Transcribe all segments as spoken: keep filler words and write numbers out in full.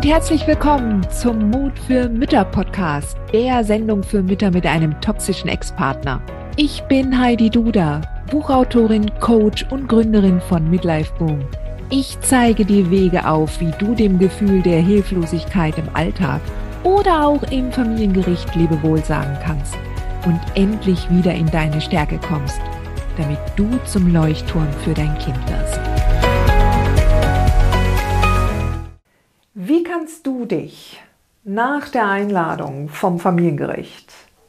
und herzlich willkommen zum Mut für Mütter Podcast, der Sendung für Mütter mit einem toxischen Ex-Partner. Ich bin Heidi Duda, Buchautorin, Coach und Gründerin von Midlife Boom. Ich zeige dir Wege auf, wie du dem Gefühl der Hilflosigkeit im Alltag oder auch im Familiengericht Lebewohl sagen kannst und endlich wieder in deine Stärke kommst, damit du zum Leuchtturm für dein Kind wirst. Wie kannst du dich nach der Einladung vom Familiengericht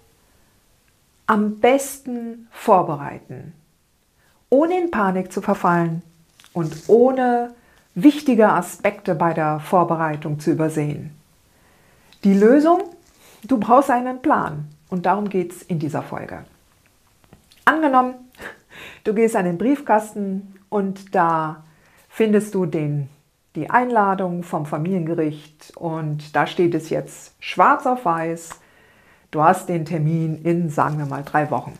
am besten vorbereiten, ohne in Panik zu verfallen und ohne wichtige Aspekte bei der Vorbereitung zu übersehen? Die Lösung? Du brauchst einen Plan und darum geht es in dieser Folge. Angenommen, du gehst an den Briefkasten und da findest du den die Einladung vom Familiengericht und da steht es jetzt schwarz auf weiß, du hast den Termin in, sagen wir mal, drei Wochen.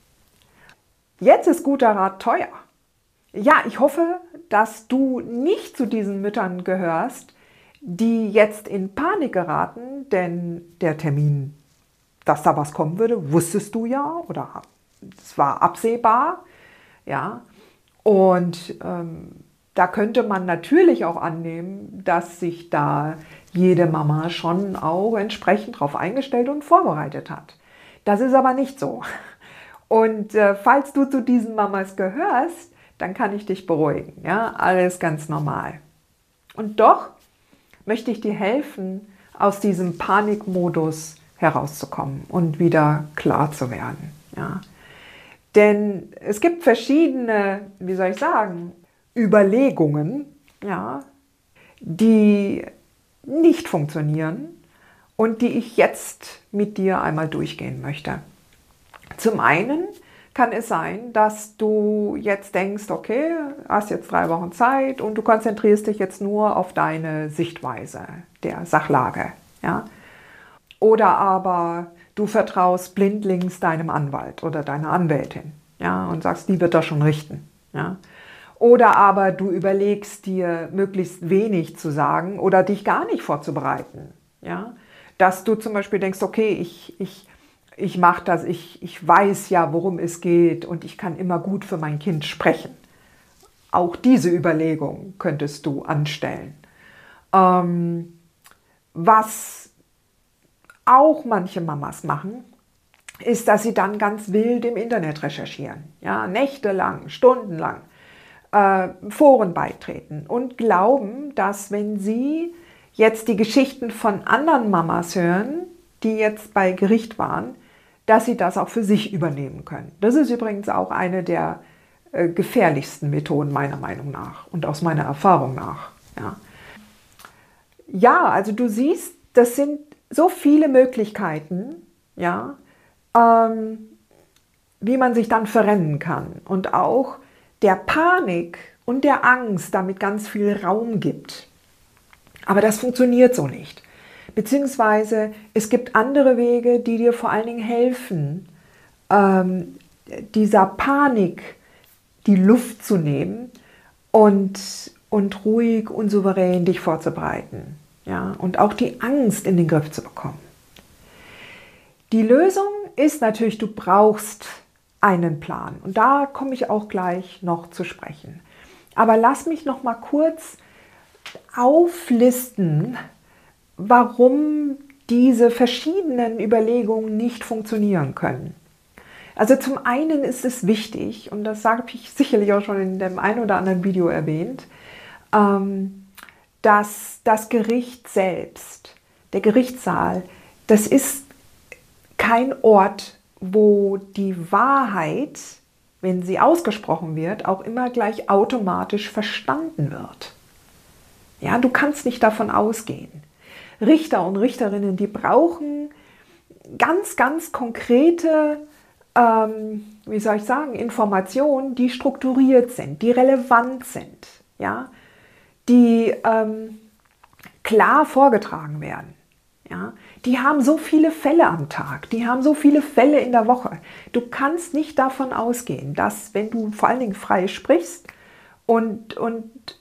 Jetzt ist guter Rat teuer. Ja, ich hoffe, dass du nicht zu diesen Müttern gehörst, die jetzt in Panik geraten, denn der Termin, dass da was kommen würde, wusstest du ja oder es war absehbar, ja, und ähm, da könnte man natürlich auch annehmen, dass sich da jede Mama schon auch entsprechend darauf eingestellt und vorbereitet hat. Das ist aber nicht so. Und äh, falls du zu diesen Mamas gehörst, dann kann ich dich beruhigen. Ja, alles ganz normal. Und doch möchte ich dir helfen, aus diesem Panikmodus herauszukommen und wieder klar zu werden. Ja. Denn es gibt verschiedene, wie soll ich sagen, Überlegungen, ja, die nicht funktionieren und die ich jetzt mit dir einmal durchgehen möchte. Zum einen kann es sein, dass du jetzt denkst, okay, hast jetzt drei Wochen Zeit und du konzentrierst dich jetzt nur auf deine Sichtweise der Sachlage. Ja? Oder aber du vertraust blindlings deinem Anwalt oder deiner Anwältin, ja, und sagst, die wird das schon richten. Ja? Oder aber du überlegst dir, möglichst wenig zu sagen oder dich gar nicht vorzubereiten. Ja? Dass du zum Beispiel denkst, okay, ich, ich, ich mache das, ich, ich weiß ja, worum es geht und ich kann immer gut für mein Kind sprechen. Auch diese Überlegung könntest du anstellen. Ähm, was auch manche Mamas machen, ist, dass sie dann ganz wild im Internet recherchieren. Ja? Nächtelang, stundenlang. Foren beitreten und glauben, dass wenn sie jetzt die Geschichten von anderen Mamas hören, die jetzt bei Gericht waren, dass sie das auch für sich übernehmen können. Das ist übrigens auch eine der äh, gefährlichsten Methoden meiner Meinung nach und aus meiner Erfahrung nach. Ja, ja, also du siehst, das sind so viele Möglichkeiten, ja, ähm, wie man sich dann verrennen kann und auch der Panik und der Angst damit ganz viel Raum gibt. Aber das funktioniert so nicht. Beziehungsweise es gibt andere Wege, die dir vor allen Dingen helfen, ähm, dieser Panik die Luft zu nehmen und, und ruhig und souverän dich vorzubereiten. Ja? Und auch die Angst in den Griff zu bekommen. Die Lösung ist natürlich, du brauchst einen Plan. Und da komme ich auch gleich noch zu sprechen. Aber lass mich noch mal kurz auflisten, warum diese verschiedenen Überlegungen nicht funktionieren können. Also zum einen ist es wichtig, und das habe ich sicherlich auch schon in dem einen oder anderen Video erwähnt, dass das Gericht selbst, der Gerichtssaal, das ist kein Ort, wo die Wahrheit, wenn sie ausgesprochen wird, auch immer gleich automatisch verstanden wird. Ja, du kannst nicht davon ausgehen. Richter und Richterinnen, die brauchen ganz, ganz konkrete, ähm, wie soll ich sagen, Informationen, die strukturiert sind, die relevant sind, ja, die ähm, klar vorgetragen werden. Ja, die haben so viele Fälle am Tag, die haben so viele Fälle in der Woche. Du kannst nicht davon ausgehen, dass, wenn du vor allen Dingen frei sprichst und, und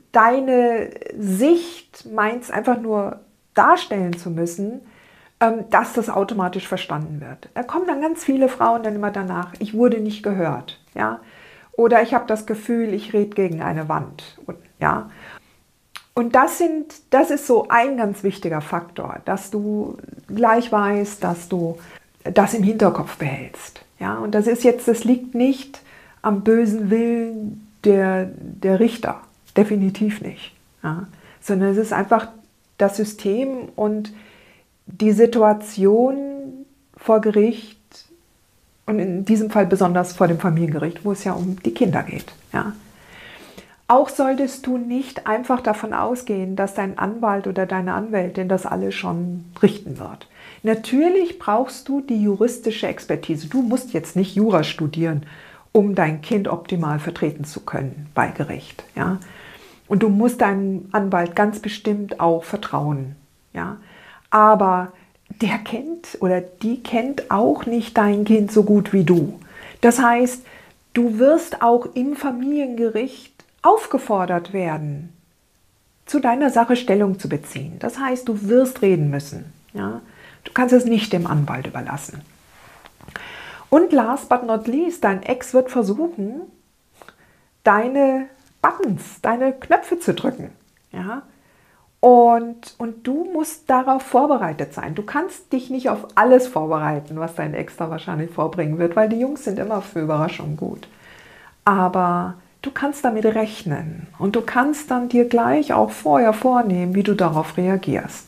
deine Sicht meinst einfach nur darstellen zu müssen, ähm, dass das automatisch verstanden wird. Da kommen dann ganz viele Frauen dann immer danach, ich wurde nicht gehört, ja, oder ich habe das Gefühl, ich rede gegen eine Wand, ja. Und das sind, das ist so ein ganz wichtiger Faktor, dass du gleich weißt, dass du das im Hinterkopf behältst, ja. Und das ist jetzt, das liegt nicht am bösen Willen der, der Richter, definitiv nicht, ja, sondern es ist einfach das System und die Situation vor Gericht und in diesem Fall besonders vor dem Familiengericht, wo es ja um die Kinder geht. Ja. Auch solltest du nicht einfach davon ausgehen, dass dein Anwalt oder deine Anwältin das alles schon richten wird. Natürlich brauchst du die juristische Expertise. Du musst jetzt nicht Jura studieren, um dein Kind optimal vertreten zu können bei Gericht. Ja. Und du musst deinem Anwalt ganz bestimmt auch vertrauen. Ja. Aber der kennt oder die kennt auch nicht dein Kind so gut wie du. Das heißt, du wirst auch im Familiengericht aufgefordert werden, zu deiner Sache Stellung zu beziehen. Das heißt, du wirst reden müssen. Ja. Du kannst es nicht dem Anwalt überlassen. Und last but not least, dein Ex wird versuchen, deine Buttons, deine Knöpfe zu drücken. Ja? Und, und du musst darauf vorbereitet sein. Du kannst dich nicht auf alles vorbereiten, was dein Ex da wahrscheinlich vorbringen wird, weil die Jungs sind immer für Überraschungen gut. Aber du kannst damit rechnen und du kannst dann dir gleich auch vorher vornehmen, wie du darauf reagierst.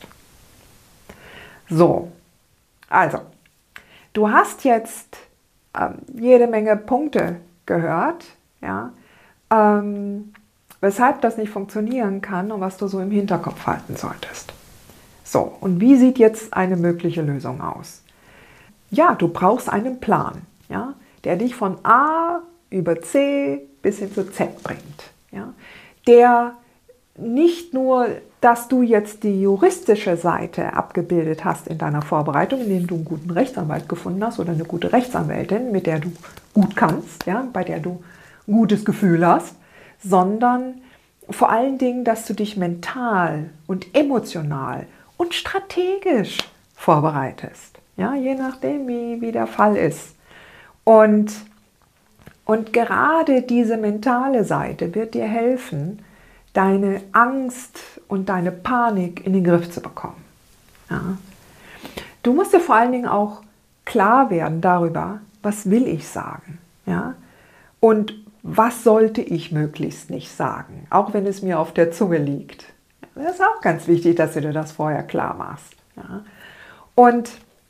So, also, du hast jetzt ähm, jede Menge Punkte gehört, ja, Ähm, weshalb das nicht funktionieren kann und was du so im Hinterkopf halten solltest. So, und wie sieht jetzt eine mögliche Lösung aus? Ja, du brauchst einen Plan, ja, der dich von A über C bis hin zu Z bringt. Ja, der nicht nur, dass du jetzt die juristische Seite abgebildet hast in deiner Vorbereitung, indem du einen guten Rechtsanwalt gefunden hast oder eine gute Rechtsanwältin, mit der du gut kannst, ja, bei der du ein gutes Gefühl hast, sondern vor allen Dingen, dass du dich mental und emotional und strategisch vorbereitest. Ja, je nachdem, wie, wie der Fall ist. Und, und gerade diese mentale Seite wird dir helfen, deine Angst und deine Panik in den Griff zu bekommen. Ja. Du musst dir vor allen Dingen auch klar werden darüber, was will ich sagen. Ja? Und was sollte ich möglichst nicht sagen, auch wenn es mir auf der Zunge liegt. Das ist auch ganz wichtig, dass du dir das vorher klar machst. Ja? Und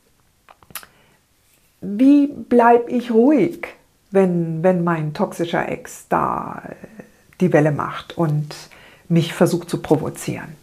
wie bleibe ich ruhig, wenn, wenn mein toxischer Ex da die Welle macht und mich versucht zu provozieren?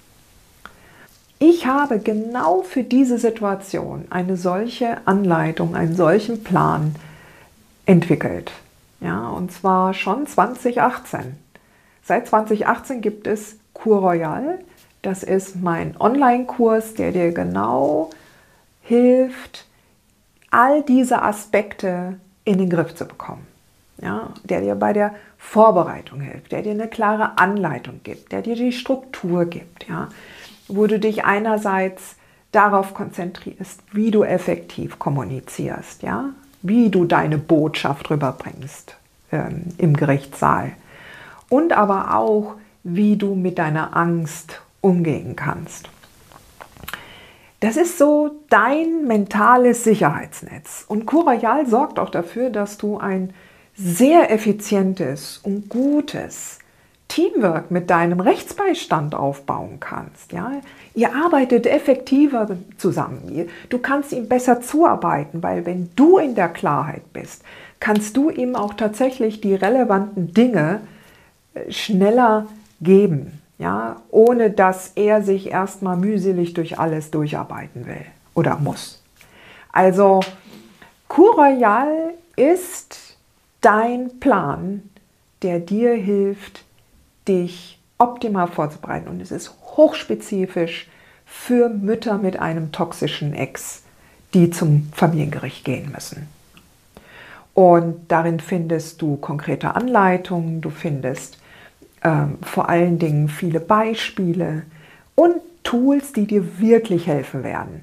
Ich habe genau für diese Situation eine solche Anleitung, einen solchen Plan entwickelt. Ja, und zwar schon zwanzig achtzehn. Seit zwanzig achtzehn gibt es Kur Royal. Das ist mein Online-Kurs, der dir genau hilft, all diese Aspekte in den Griff zu bekommen. Ja, der dir bei der Vorbereitung hilft, der dir eine klare Anleitung gibt, der dir die Struktur gibt, ja, wo du dich einerseits darauf konzentrierst, wie du effektiv kommunizierst, ja, wie du deine Botschaft rüberbringst ähm, im Gerichtssaal und aber auch, wie du mit deiner Angst umgehen kannst. Das ist so dein mentales Sicherheitsnetz. Und Kur Royal sorgt auch dafür, dass du ein sehr effizientes und gutes Teamwork mit deinem Rechtsbeistand aufbauen kannst. Ja? Ihr arbeitet effektiver zusammen. Du kannst ihm besser zuarbeiten, weil wenn du in der Klarheit bist, kannst du ihm auch tatsächlich die relevanten Dinge schneller geben, ja? Ohne dass er sich erstmal mühselig durch alles durcharbeiten will oder muss. Also Kur Royal ist dein Plan, der dir hilft, dich optimal vorzubereiten. Und es ist hochspezifisch für Mütter mit einem toxischen Ex, die zum Familiengericht gehen müssen. Und darin findest du konkrete Anleitungen, du findest ähm, vor allen Dingen viele Beispiele und Tools, die dir wirklich helfen werden.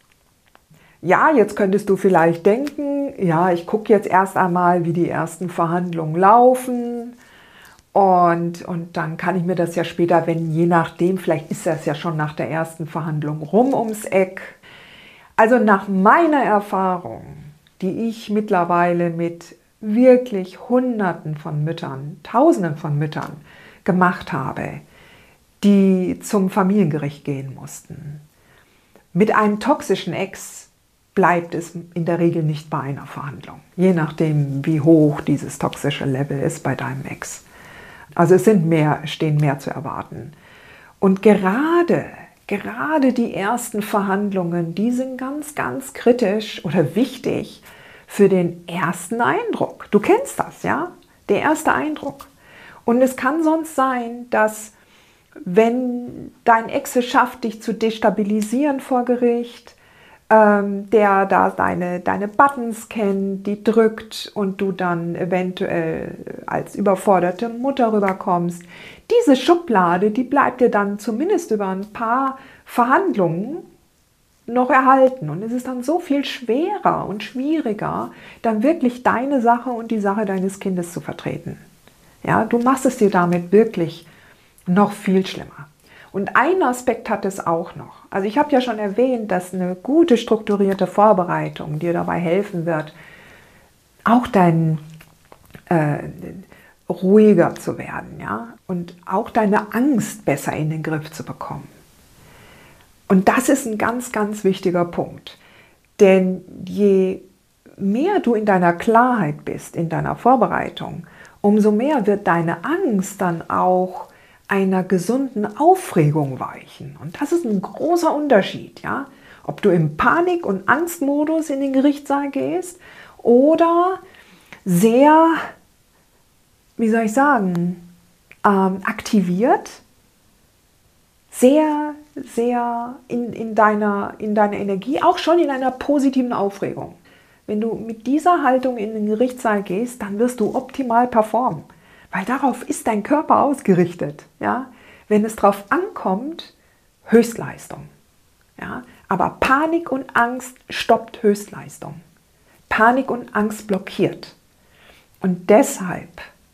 Ja, jetzt könntest du vielleicht denken, ja, ich gucke jetzt erst einmal, wie die ersten Verhandlungen laufen und, und dann kann ich mir das ja später, wenn je nachdem, vielleicht ist das ja schon nach der ersten Verhandlung rum ums Eck. Also nach meiner Erfahrung, die ich mittlerweile mit wirklich Hunderten von Müttern, Tausenden von Müttern gemacht habe, die zum Familiengericht gehen mussten. Mit einem toxischen Ex bleibt es in der Regel nicht bei einer Verhandlung, je nachdem, wie hoch dieses toxische Level ist bei deinem Ex. Also es sind mehr, stehen mehr zu erwarten. Und gerade, gerade die ersten Verhandlungen, die sind ganz, ganz kritisch oder wichtig für den ersten Eindruck. Du kennst das, ja? Der erste Eindruck. Und es kann sonst sein, dass wenn dein Ex es schafft, dich zu destabilisieren vor Gericht, ähm, der da deine, deine Buttons kennt, die drückt und du dann eventuell als überforderte Mutter rüberkommst, diese Schublade, die bleibt dir dann zumindest über ein paar Verhandlungen noch erhalten. Und es ist dann so viel schwerer und schwieriger, dann wirklich deine Sache und die Sache deines Kindes zu vertreten. Ja, du machst es dir damit wirklich noch viel schlimmer. Und ein Aspekt hat es auch noch. Also ich habe ja schon erwähnt, dass eine gute strukturierte Vorbereitung dir dabei helfen wird, auch dein äh, ruhiger zu werden, ja, und auch deine Angst besser in den Griff zu bekommen. Und das ist ein ganz, ganz wichtiger Punkt. Denn je mehr du in deiner Klarheit bist, in deiner Vorbereitung, umso mehr wird deine Angst dann auch einer gesunden Aufregung weichen. Und das ist ein großer Unterschied, ja? Ob du im Panik- und Angstmodus in den Gerichtssaal gehst oder sehr, wie soll ich sagen, ähm, aktiviert, sehr, sehr in, in, deiner, in deiner Energie, auch schon in einer positiven Aufregung. Wenn du mit dieser Haltung in den Gerichtssaal gehst, dann wirst du optimal performen. Weil darauf ist dein Körper ausgerichtet. Ja? Wenn es darauf ankommt, Höchstleistung. Ja? Aber Panik und Angst stoppt Höchstleistung. Panik und Angst blockiert. Und deshalb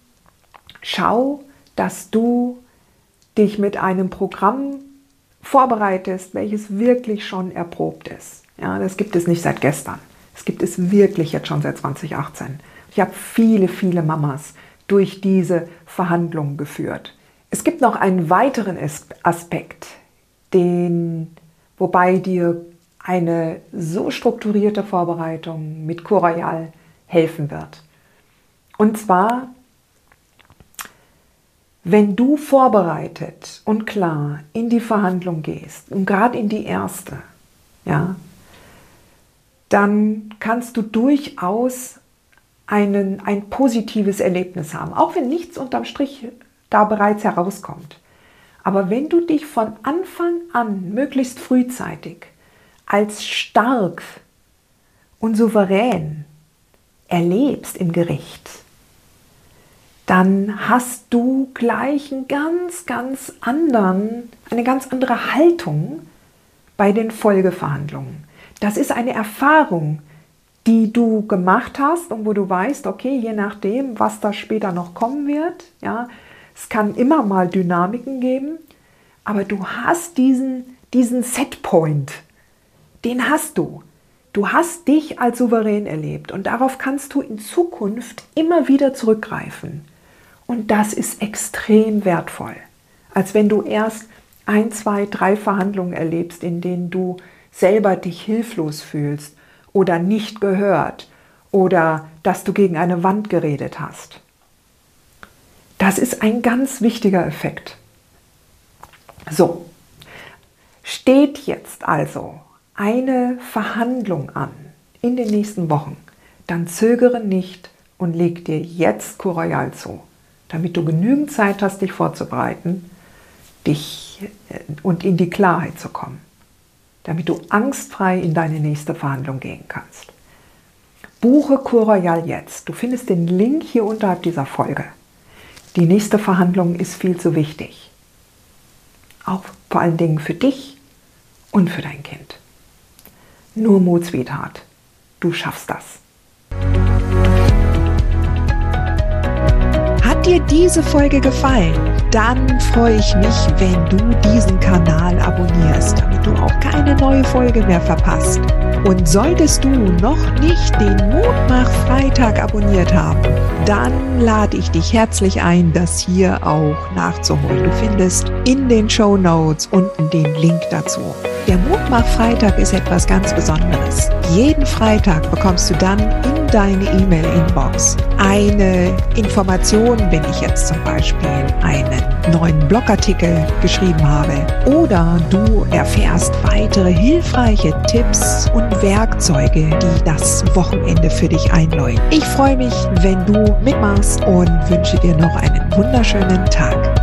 schau, dass du dich mit einem Programm vorbereitest, welches wirklich schon erprobt ist. Ja? Das gibt es nicht seit gestern. Es gibt es wirklich jetzt schon seit zwanzig achtzehn. Ich habe viele, viele Mamas durch diese Verhandlungen geführt. Es gibt noch einen weiteren Aspekt, den, wobei dir eine so strukturierte Vorbereitung mit Cor-Royal helfen wird. Und zwar, wenn du vorbereitet und klar in die Verhandlung gehst und gerade in die erste, ja, dann kannst du durchaus Einen, ein positives Erlebnis haben, auch wenn nichts unterm Strich da bereits herauskommt. Aber wenn du dich von Anfang an, möglichst frühzeitig, als stark und souverän erlebst im Gericht, dann hast du gleich einen ganz, ganz anderen, eine ganz andere Haltung bei den Folgeverhandlungen. Das ist eine Erfahrung, die du gemacht hast und wo du weißt, okay, je nachdem, was da später noch kommen wird, ja, es kann immer mal Dynamiken geben, aber du hast diesen, diesen Setpoint, den hast du. Du hast dich als souverän erlebt und darauf kannst du in Zukunft immer wieder zurückgreifen. Und das ist extrem wertvoll, als wenn du erst ein, zwei, drei Verhandlungen erlebst, in denen du selber dich hilflos fühlst oder nicht gehört oder dass du gegen eine Wand geredet hast. Das ist ein ganz wichtiger Effekt. So, steht jetzt also eine Verhandlung an in den nächsten Wochen, dann zögere nicht und leg dir jetzt Cor-Royal zu, damit du genügend Zeit hast, dich vorzubereiten, dich und in die Klarheit zu kommen, damit du angstfrei in deine nächste Verhandlung gehen kannst. Buche Cor-Royal jetzt. Du findest den Link hier unterhalb dieser Folge. Die nächste Verhandlung ist viel zu wichtig. Auch vor allen Dingen für dich und für dein Kind. Nur Mut, Sweetheart. Du schaffst das. Hat dir diese Folge gefallen? Dann freue ich mich, wenn du diesen Kanal abonnierst, damit du auch keine neue Folge mehr verpasst. Und solltest du noch nicht den Mutmach-Freitag abonniert haben, dann lade ich dich herzlich ein, das hier auch nachzuholen. Du findest in den Shownotes unten den Link dazu. Der Mutmach-Freitag ist etwas ganz Besonderes. Jeden Freitag bekommst du dann in deine E-Mail-Inbox eine Information, wenn ich jetzt zum Beispiel einen neuen Blogartikel geschrieben habe, oder du erfährst weitere hilfreiche Tipps und Werkzeuge, die das Wochenende für dich einläuten. Ich freue mich, wenn du mitmachst und wünsche dir noch einen wunderschönen Tag.